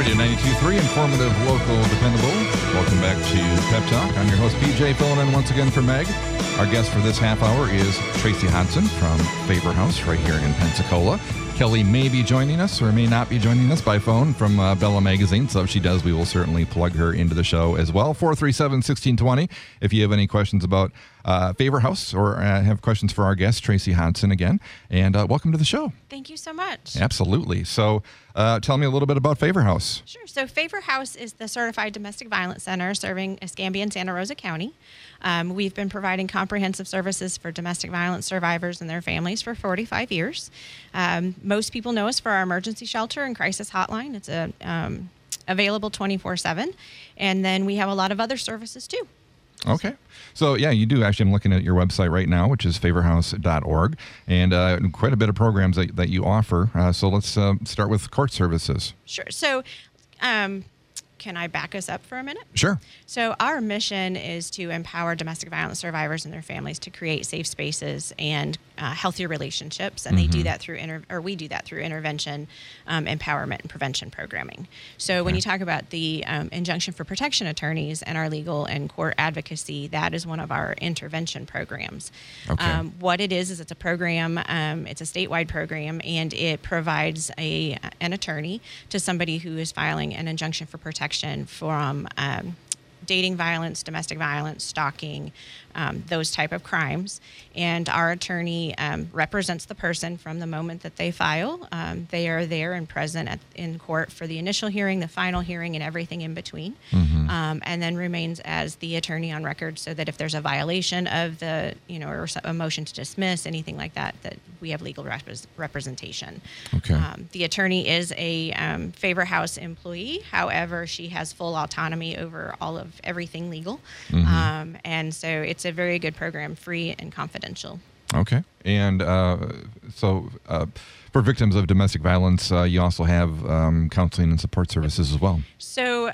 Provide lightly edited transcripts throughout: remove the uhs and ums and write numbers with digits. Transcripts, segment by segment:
Radio 92.3, informative, local, dependable. Welcome back to Pep Talk. I'm your host, PJ, filling in once again for Meg. Our guest for this half hour is Tracy Hodson from Favor House right here in Pensacola. Kelly may be joining us or may not be joining us by phone from Bella Magazine. So if she does, we will certainly plug her into the show as well. 437-1620. If you have any questions about Favor House or have questions for our guest, Tracy Hodson again. And welcome to the show. Thank you so much. Absolutely. So tell me a little bit about Favor House. Sure. So Favor House is the certified domestic violence center serving Escambia and Santa Rosa County. We've been providing comprehensive services for domestic violence survivors and their families for 45 years. Most people know us for our emergency shelter and crisis hotline. It's available 24/7. And then we have a lot of other services too. Okay. So, yeah, you do. Actually, I'm looking at your website right now, which is favorhouse.org, and quite a bit of programs that you offer. So let's start with court services. Sure. So can I back us up for a minute? Sure. So our mission is to empower domestic violence survivors and their families to create safe spaces and healthier relationships, and they do that through we do that through intervention, empowerment, and prevention programming. So when you talk about the injunction for protection attorneys and our legal and court advocacy, that is one of our intervention programs. Okay. What it is it's a program. It's a statewide program, and it provides an attorney to somebody who is filing an injunction for protection from dating violence, domestic violence, stalking, those type of crimes. And our attorney represents the person from the moment that they file. They are there and present in court for the initial hearing, the final hearing, and everything in between. And then remains as the attorney on record so that if there's a violation of the, or a motion to dismiss, anything like that, that we have legal representation. Okay. The attorney is a Favor House employee. However, she has full autonomy over all of everything legal. And so it's a very good program, free and confidential. Okay. And so for victims of domestic violence, you also have counseling and support services as well. So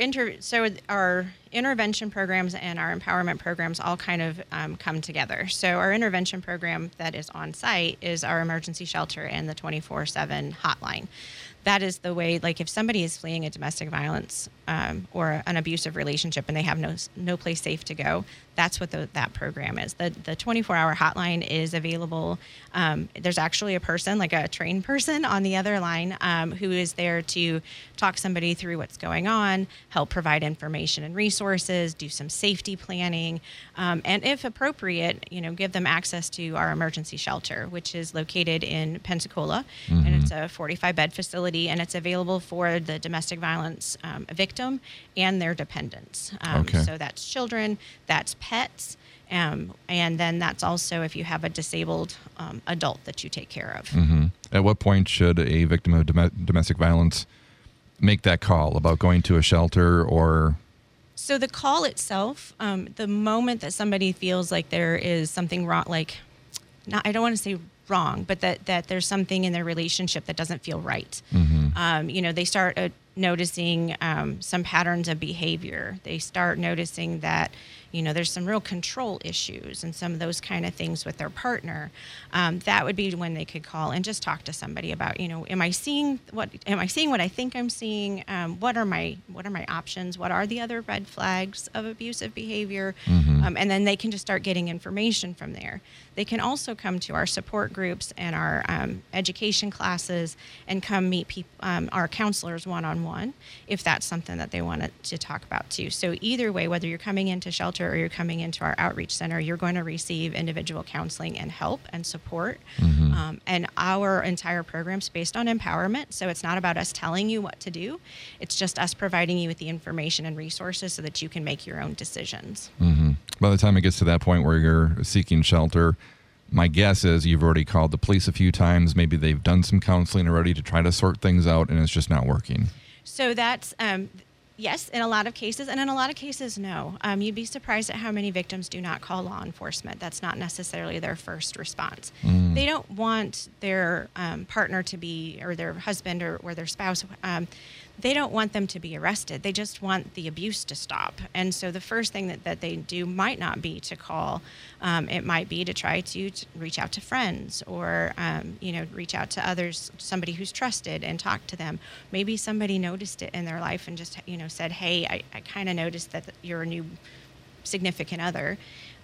our intervention programs and our empowerment programs all kind of come together. So our intervention program that is on site is our emergency shelter and the 24/7 hotline. That is the way, like if somebody is fleeing a domestic violence or an abusive relationship and they have no place safe to go, that's what that program is. The 24-hour hotline is available. There's actually a person, like a trained person on the other line who is there to talk somebody through what's going on, help provide information and resources, do some safety planning, and if appropriate, give them access to our emergency shelter, which is located in Pensacola, and it's a 45-bed facility, and it's available for the domestic violence victim and their dependents. So that's children, that's pets, and then that's also if you have a disabled adult that you take care of. At what point should a victim of domestic violence make that call about going to a shelter or... So the call itself, the moment that somebody feels like there is something wrong, I don't want to say wrong, but that there's something in their relationship that doesn't feel right. They start noticing some patterns of behavior. They start noticing that, there's some real control issues and some of those kind of things with their partner. That would be when they could call and just talk to somebody about, am I seeing what I think I'm seeing? What are my options? What are the other red flags of abusive behavior? And then they can just start getting information from there. They can also come to our support groups and our education classes and come meet our counselors one-on-one if that's something that they want to talk about too. So either way, whether you're coming into shelter or you're coming into our outreach center, you're going to receive individual counseling and help and support. And our entire program is based on empowerment. So it's not about us telling you what to do. It's just us providing you with the information and resources so that you can make your own decisions. By the time it gets to that point where you're seeking shelter, my guess is you've already called the police a few times. Maybe they've done some counseling already to try to sort things out, and it's just not working. So that's, yes, in a lot of cases, and in a lot of cases, no. You'd be surprised at how many victims do not call law enforcement. That's not necessarily their first response. They don't want their partner to be, or their husband or their spouse, they don't want them to be arrested. They just want the abuse to stop. And so the first thing that they do might not be to call. It might be to try to reach out to friends or, reach out to others, somebody who's trusted, and talk to them. Maybe somebody noticed it in their life and just, said, hey, I kind of noticed that you're a new significant other.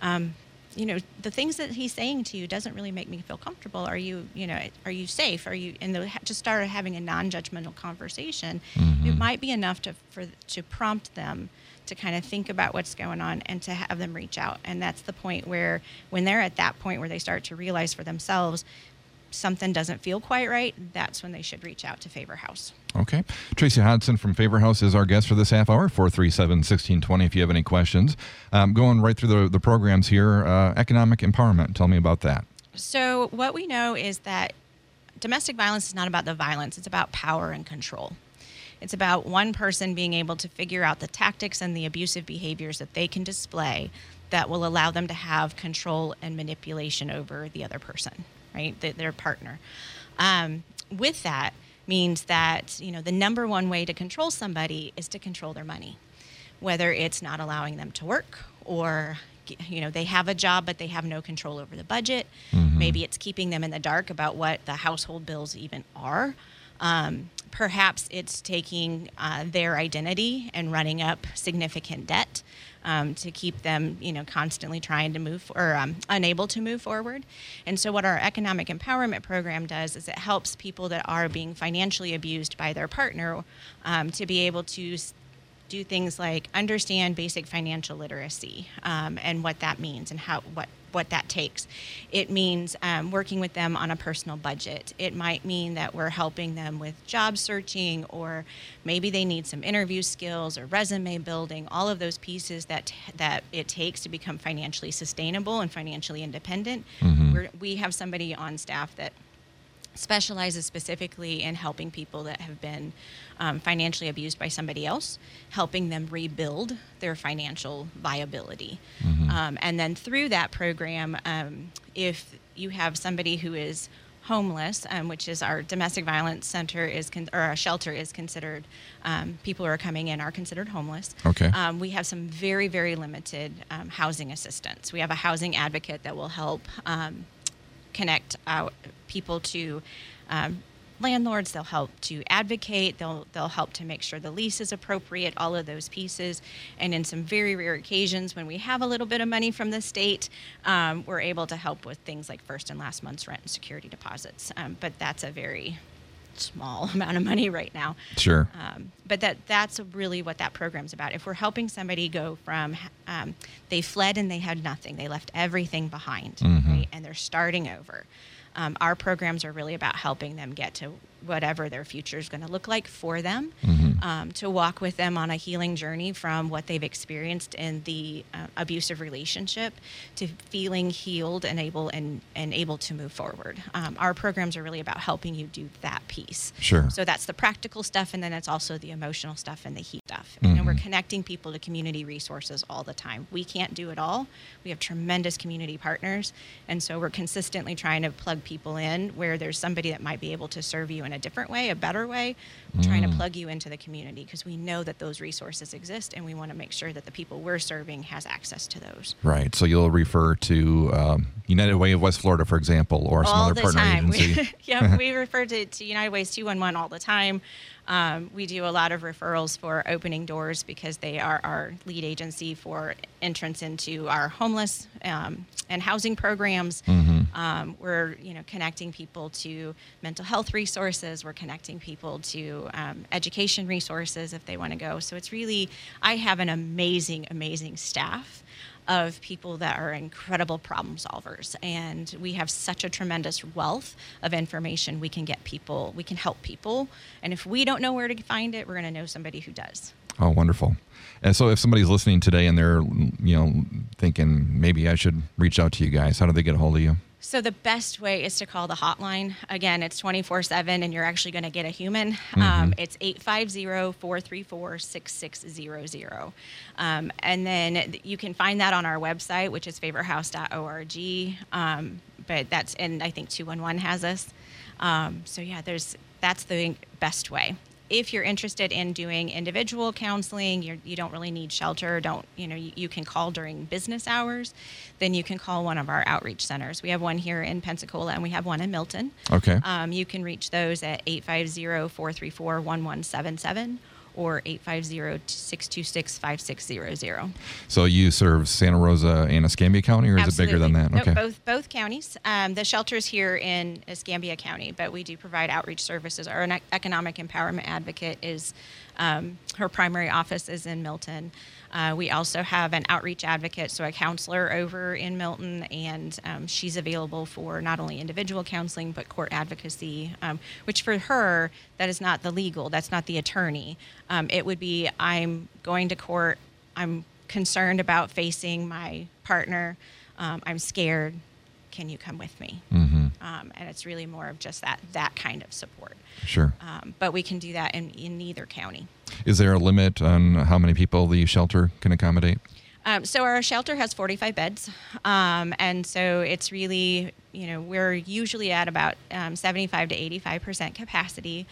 The things that he's saying to you doesn't really make me feel comfortable. Are you safe? Just start having a non-judgmental conversation. Mm-hmm. It might be enough to prompt them to kind of think about what's going on and to have them reach out. And that's the point where, when they're at that point where they start to realize for themselves something doesn't feel quite right, that's when they should reach out to Favor House. Okay. Tracy Hodson from Favor House is our guest for this half hour, 437-1620 if you have any questions. Going right through the programs here, economic empowerment. Tell me about that. So what we know is that domestic violence is not about the violence. It's about power and control. It's about one person being able to figure out the tactics and the abusive behaviors that they can display that will allow them to have control and manipulation over the other person, right? Their partner. With that means that, the number one way to control somebody is to control their money, whether it's not allowing them to work or, they have a job, but they have no control over the budget. Mm-hmm. Maybe it's keeping them in the dark about what the household bills even are. Perhaps it's taking their identity and running up significant debt to keep them, constantly trying to move or unable to move forward. And so what our economic empowerment program does is it helps people that are being financially abused by their partner to be able to do things like understand basic financial literacy and what that means and what that takes. It means working with them on a personal budget. It might mean that we're helping them with job searching, or maybe they need some interview skills or resume building, all of those pieces that it takes to become financially sustainable and financially independent. Mm-hmm. We have somebody on staff that specializes specifically in helping people that have been financially abused by somebody else, helping them rebuild their financial viability. Mm-hmm. And then through that program, if you have somebody who is homeless, which is our domestic violence center or our shelter is considered, people who are coming in are considered homeless. Okay. We have some very, very limited housing assistance. We have a housing advocate that will help connect people to landlords. They'll help to advocate. They'll help to make sure the lease is appropriate, all of those pieces. And in some very rare occasions when we have a little bit of money from the state, we're able to help with things like first and last month's rent and security deposits. But that's a very small amount of money right now. Sure. But that's really what that program's about. If we're helping somebody go from they fled and they had nothing, they left everything behind, Mm-hmm. right? And they're starting over. Our programs are really about helping them get to whatever their future is going to look like for them, Mm-hmm. to walk with them on a healing journey from what they've experienced in the abusive relationship to feeling healed and able to move forward. Our programs are really about helping you do that piece. Sure. So that's the practical stuff, and then it's also the emotional stuff and the heat stuff. Mm-hmm. And we're connecting people to community resources all the time. We can't do it all. We have tremendous community partners, and so we're consistently trying to plug people in where there's somebody that might be able to serve you in a different way, a better way, trying to plug you into the community, because we know that those resources exist, and we want to make sure that the people we're serving has access to those. Right. So you'll refer to United Way of West Florida, for example, or some other partner agency. We refer to United Way's 211 all the time. We do a lot of referrals for Opening Doors because they are our lead agency for entrance into our homeless and housing programs. Mm-hmm. We're connecting people to mental health resources. We're connecting people to education resources if they want to go. So it's really, I have an amazing, amazing staff of people that are incredible problem solvers, and we have such a tremendous wealth of information. We can help people, and if we don't know where to find it, we're going to know somebody who does. Oh, wonderful. And so if somebody's listening today and they're, thinking maybe I should reach out to you guys, how do they get a hold of you? So the best way is to call the hotline. Again, it's 24/7, and you're actually going to get a human. It's 850-434-6600. And then you can find that on our website, which is favorhouse.org. But and I think 211 has us. That's the best way. if you're interested in doing individual counseling, you don't really need shelter. You can call during business hours. Then you can call one of our outreach centers. We have one here in Pensacola and we have one in Milton. Okay. You can reach those at 850-434-1177 or 850-626-5600. So you serve Santa Rosa and Escambia County, or is Absolutely. it bigger than that? No, Okay. both counties. The shelter's here in Escambia County, but we do provide outreach services. Our economic empowerment advocate is her primary office is in Milton. We also have an outreach advocate, so a counselor over in Milton, and she's available for not only individual counseling but court advocacy, which for her, that is not the legal, that's not the attorney. It would be, I'm going to court, I'm concerned about facing my partner, I'm scared, can you come with me? Mm-hmm. And it's really more of just that kind of support. Sure. But we can do that in either county. Is there a limit on how many people the shelter can accommodate? So our shelter has 45 beds. And so it's really, we're usually at about 75 to 85% capacity.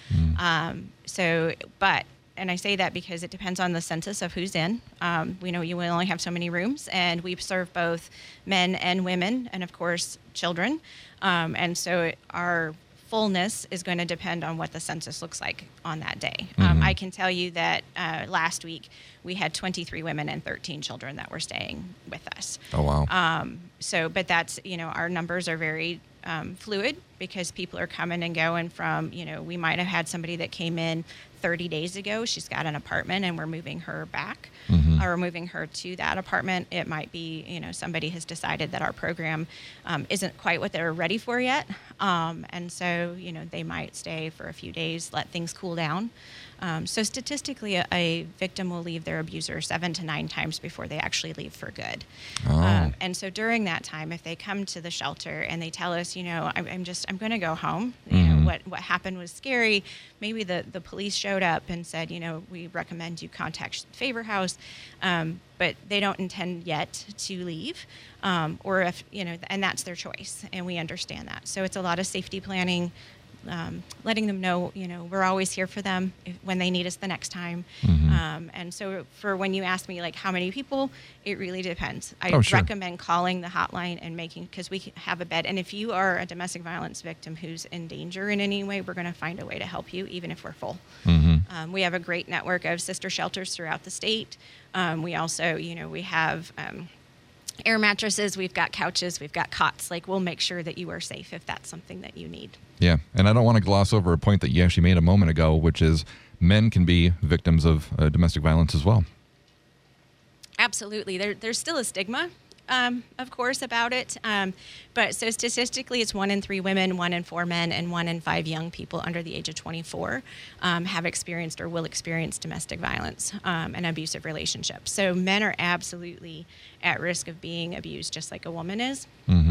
And I say that because it depends on the census of who's in. We know you will only have so many rooms, and we serve both men and women, and of course, children. And so our fullness is going to depend on what the census looks like on that day. I can tell you that last week we had 23 women and 13 children that were staying with us. Oh, wow. But that's, our numbers are very fluid because people are coming and going from, we might have had somebody that came in 30 days ago. She's got an apartment and we're moving her back or moving her to that apartment. It might be, somebody has decided that our program isn't quite what they're ready for yet. And so, they might stay for a few days, let things cool down. So statistically, a victim will leave their abuser 7 to 9 times before they actually leave for good. Oh. And so during that time, if they come to the shelter and they tell us, I'm going to go home, what happened was scary. Maybe the police showed up and said, we recommend you contact Favor House, but they don't intend yet to leave, or if, and that's their choice. And we understand that. So it's a lot of safety planning, letting them know, we're always here for them when they need us the next time. And so for when you ask me, like, how many people, it really depends. I recommend calling the hotline and because we have a bed. And if you are a domestic violence victim who's in danger in any way, we're going to find a way to help you, even if we're full. We have a great network of sister shelters throughout the state. We also, we have air mattresses, we've got couches, we've got cots. Like, we'll make sure that you are safe if that's something that you need. Yeah, and I don't want to gloss over a point that you actually made a moment ago, which is men can be victims of domestic violence as well. Absolutely. There's still a stigma, of course, about it. But so statistically, it's 1 in 3 women, 1 in 4 men, and 1 in 5 young people under the age of 24 have experienced or will experience domestic violence and abusive relationships. So men are absolutely at risk of being abused just like a woman is.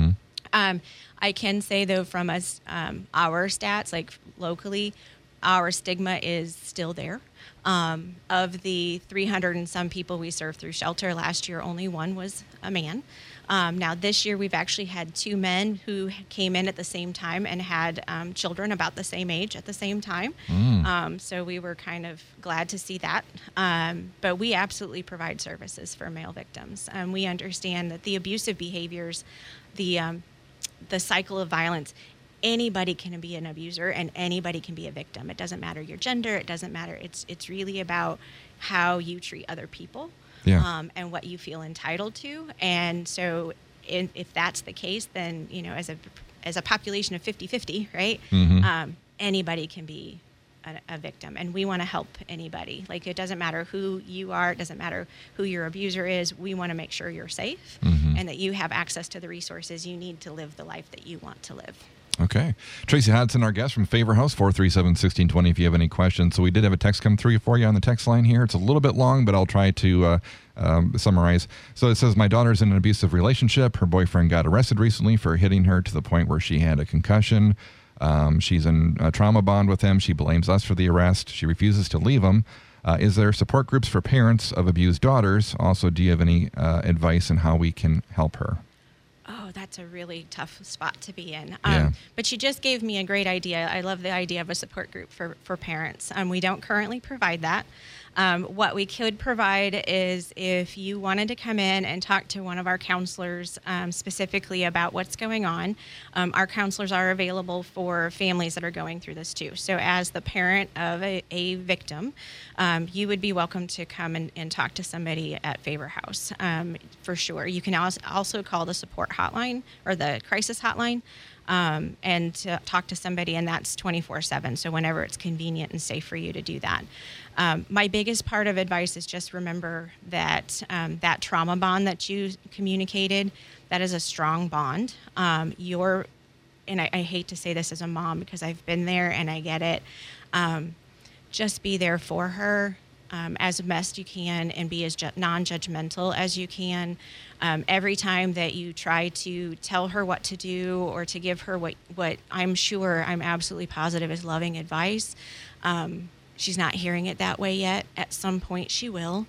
I can say, though, from us, our stats, like locally, our stigma is still there. Of the 300 and some people we served through shelter last year, only 1 was a man. Now, this year, we've actually had 2 men who came in at the same time and had children about the same age at the same time. So we were kind of glad to see that. But we absolutely provide services for male victims. We understand that the abusive behaviors, the cycle of violence, anybody can be an abuser and anybody can be a victim. It doesn't matter your gender. It doesn't matter. It's really about how you treat other people. And what you feel entitled to. And so if that's the case, then, as a population of 50-50, right, anybody can be a victim. And we want to help anybody. Like, it doesn't matter who you are. It doesn't matter who your abuser is. We want to make sure you're safe and that you have access to the resources you need to live the life that you want to live. Okay. Tracy Hodson, our guest from Favor House, 437-1620 if you have any questions. So we did have a text come through for you on the text line here. It's a little bit long, but I'll try to summarize. So it says, my daughter's in an abusive relationship. Her boyfriend got arrested recently for hitting her to the point where she had a concussion. She's in a trauma bond with him. She blames us for the arrest. She refuses to leave him. Is there support groups for parents of abused daughters? Also, do you have any advice on how we can help her? Oh, that's a really tough spot to be in. Yeah. But she just gave me a great idea. I love the idea of a support group for parents. We don't currently provide that. What we could provide is if you wanted to come in and talk to one of our counselors specifically about what's going on, our counselors are available for families that are going through this too. So as the parent of a victim, you would be welcome to come and talk to somebody at Favor House for sure. You can also call the support hotline or the crisis hotline. And to talk to somebody, and that's 24/7. So whenever it's convenient and safe for you to do that. My biggest part of advice is just remember that that trauma bond that you communicated, that is a strong bond. And I hate to say this as a mom because I've been there and I get it. Just be there for her. As best you can and be as non-judgmental as you can. Every time that you try to tell her what to do or to give her what I'm absolutely positive is loving advice, she's not hearing it that way yet. At some point she will.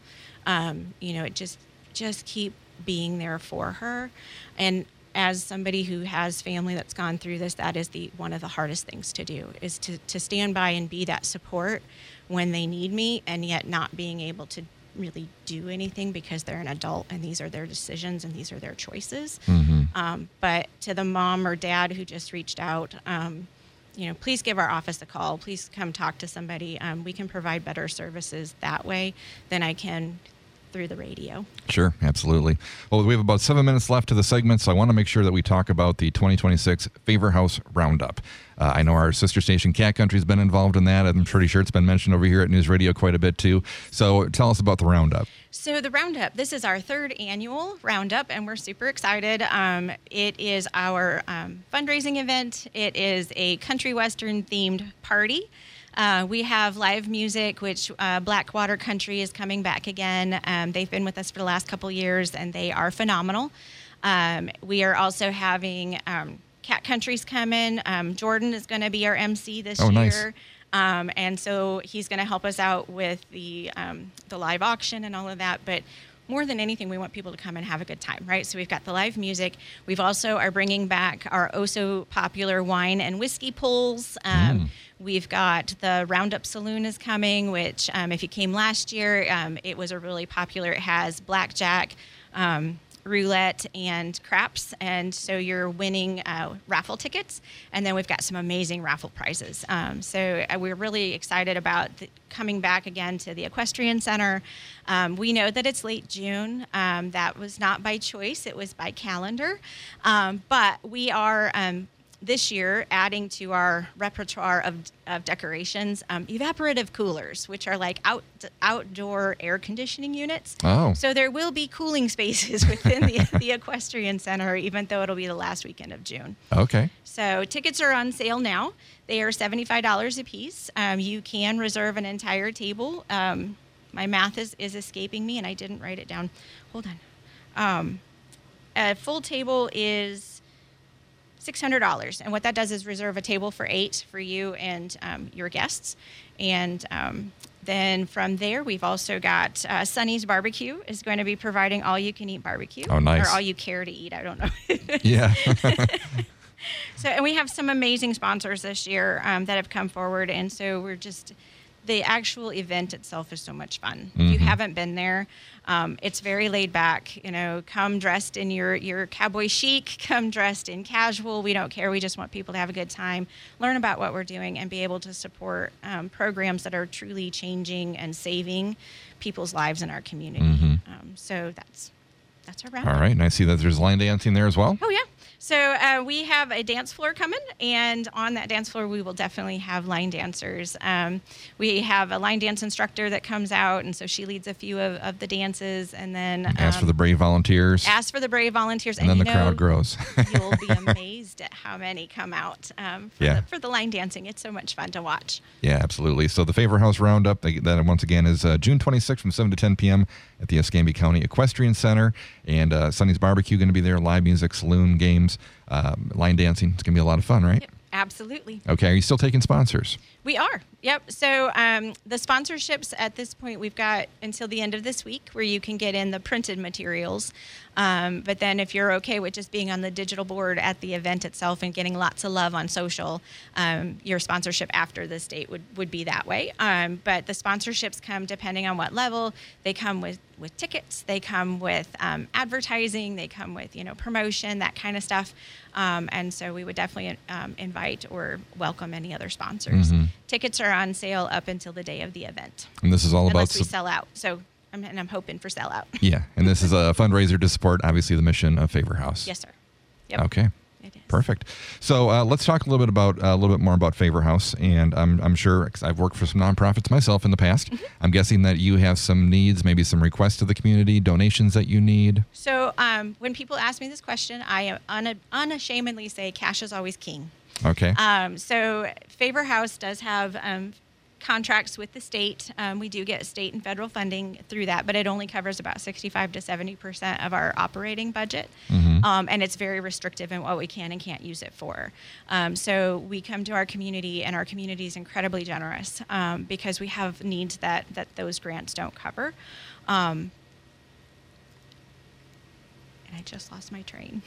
Just keep being there for her. And as somebody who has family that's gone through this, that is one of the hardest things to do, is to stand by and be that support when they need me, and yet not being able to really do anything because they're an adult and these are their decisions and these are their choices. Mm-hmm. But to the mom or dad who just reached out, please give our office a call. Please come talk to somebody. We can provide better services that way than I can through the radio. Sure, absolutely. Well, we have about 7 minutes left to the segment, so I want to make sure that we talk about the 2026 Favor House Roundup. I know our sister station, Cat Country, has been involved in that. I'm pretty sure it's been mentioned over here at News Radio quite a bit, too. So tell us about the Roundup. So the Roundup, this is our third annual Roundup, and we're super excited. It is our fundraising event. It is a country western themed party. We have live music, which Blackwater Country is coming back again. They've been with us for the last couple years, and they are phenomenal. We are also having Cat Country's coming. Jordan is going to be our MC this year. Nice. And so he's going to help us out with the live auction and all of that. But more than anything, we want people to come and have a good time, right? So we've got the live music. We've also are bringing back our oh-so-popular wine and whiskey pulls. We've got the Roundup Saloon is coming, which if you came last year, it was a really popular. It has blackjack, roulette, and craps, and so you're winning raffle tickets. And then we've got some amazing raffle prizes. So we're really excited about coming back again to the Equestrian Center. We know that it's late June. That was not by choice; it was by calendar. But we are. This year, adding to our repertoire of decorations, evaporative coolers, which are like outdoor air conditioning units. Oh. So there will be cooling spaces within the Equestrian Center, even though it'll be the last weekend of June. Okay. So tickets are on sale now. They are $75 a piece. You can reserve an entire table. My math is escaping me, and I didn't write it down. Hold on. A full table is $600, and what that does is reserve a table for 8 for you and your guests. And then from there, we've also got Sonny's Barbecue is going to be providing all-you-can-eat barbecue. Oh, nice. Or all you care to eat, I don't know. Yeah. So, and we have some amazing sponsors this year that have come forward, and so we're just... The actual event itself is so much fun. If you haven't been there, it's very laid back. Come dressed in your cowboy chic, come dressed in casual. We don't care. We just want people to have a good time, learn about what we're doing, and be able to support programs that are truly changing and saving people's lives in our community. So that's our roundup. All right, and I see that there's line dancing there as well. Oh, yeah. So we have a dance floor coming, and on that dance floor, we will definitely have line dancers. We have a line dance instructor that comes out, and so she leads a few of the dances, and then... Ask for the brave volunteers. Ask for the brave volunteers. And then the crowd grows. You'll be amazed at how many come out for the line dancing. It's so much fun to watch. Yeah, absolutely. So the Favor House Roundup, that once again is June 26th from 7 to 10 p.m. at the Escambia County Equestrian Center, and Sonny's Barbecue going to be there, live music, saloon games, line dancing. It's going to be a lot of fun, right? Yep. Absolutely. Okay. Are you still taking sponsors? We are. Yep. So the sponsorships at this point, we've got until the end of this week where you can get in the printed materials. But then if you're okay with just being on the digital board at the event itself and getting lots of love on social, your sponsorship after this date would be that way. But the sponsorships come depending on what level. They come with tickets. They come with advertising. They come with, promotion, that kind of stuff. And so we would definitely invite or welcome any other sponsors. Mm-hmm. Tickets are on sale up until the day of the event. And this is all unless about we sell out. So I'm hoping for sell out. Yeah, and this is a fundraiser to support, obviously, the mission of Favor House. Yes, sir. Yep. Okay. It is. Perfect. So let's talk a little bit more about Favor House, and I'm sure, because I've worked for some nonprofits myself in the past. Mm-hmm. I'm guessing that you have some needs, maybe some requests to the community, donations that you need. So when people ask me this question, I unashamedly say cash is always king. Okay. So Favor House does have contracts with the state. We do get state and federal funding through that, but it only covers about 65 to 70% of our operating budget. Mm-hmm. And it's very restrictive in what we can and can't use it for. So we come to our community, and our community is incredibly generous because we have needs that those grants don't cover. And I just lost my train.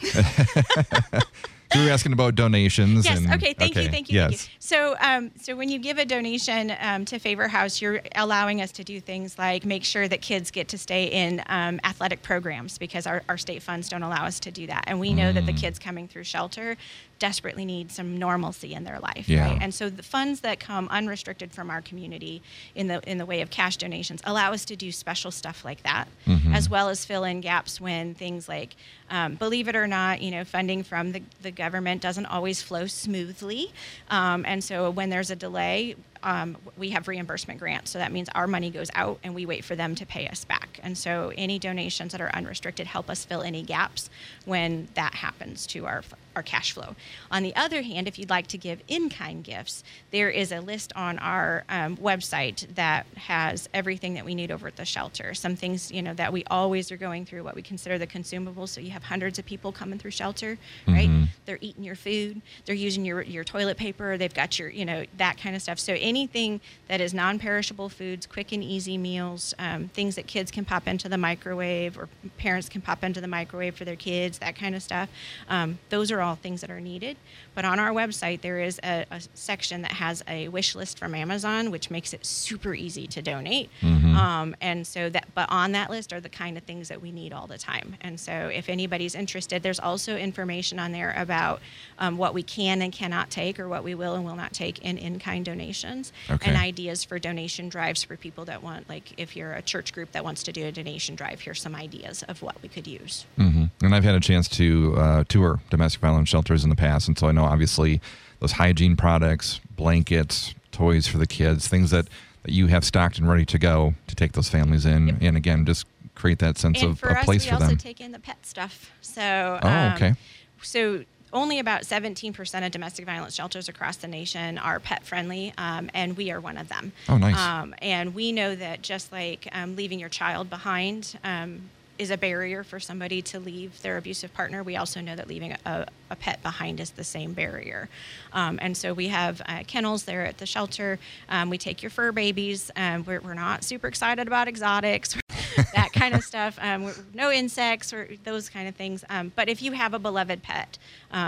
So we were asking about donations. Yes. And, okay. Thank you. Yes. So, so when you give a donation to Favor House, you're allowing us to do things like make sure that kids get to stay in athletic programs because our state funds don't allow us to do that, and we know that the kids coming through shelter desperately need some normalcy in their life. Yeah. Right? And so the funds that come unrestricted from our community in the way of cash donations allow us to do special stuff like that, as well as fill in gaps when things like, believe it or not, funding from the government doesn't always flow smoothly. And so when there's a delay, we have reimbursement grants. So that means our money goes out and we wait for them to pay us back. And so any donations that are unrestricted help us fill any gaps when that happens to our cash flow. On the other hand, if you'd like to give in-kind gifts, there is a list on our website that has everything that we need over at the shelter. Some things, that we always are going through, what we consider the consumables. So you have hundreds of people coming through shelter, right? Mm-hmm. They're eating your food. They're using your toilet paper. They've got your, that kind of stuff. So anything that is non-perishable foods, quick and easy meals, things that kids can pop into the microwave or parents can pop into the microwave for their kids, that kind of stuff. Those are all things that are needed. But on our website, there is a section that has a wish list from Amazon, which makes it super easy to donate. Mm-hmm. And so but on that list are the kind of things that we need all the time. And so if anybody's interested, there's also information on there about what we can and cannot take, or what we will and will not take in-kind donations. Okay. And ideas for donation drives for people that want, like if you're a church group that wants to do a donation drive, here's some ideas of what we could use. Mm-hmm. And I've had a chance to tour domestic violence shelters in the past, and so I know obviously those hygiene products, blankets, toys for the kids, things that you have stocked and ready to go to take those families in. Yep. And again, just create that sense of a place for them. We also take in the pet stuff. So, okay. So only about 17% of domestic violence shelters across the nation are pet friendly, and we are one of them. Oh, nice. And we know that just like leaving your child behind is a barrier for somebody to leave their abusive partner, we also know that leaving a pet behind is the same barrier. And so we have kennels there at the shelter. We take your fur babies. We're not super excited about exotics, that kind of stuff. No insects or those kind of things. But if you have a beloved pet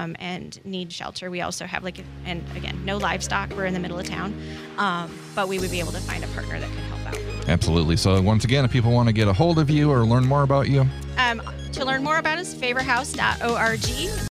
and need shelter, we also have and again, no livestock. We're in the middle of town. But we would be able to find a partner that could help out. Absolutely. So once again, if people want to get a hold of you or learn more about you? To learn more about us, favorhouse.org.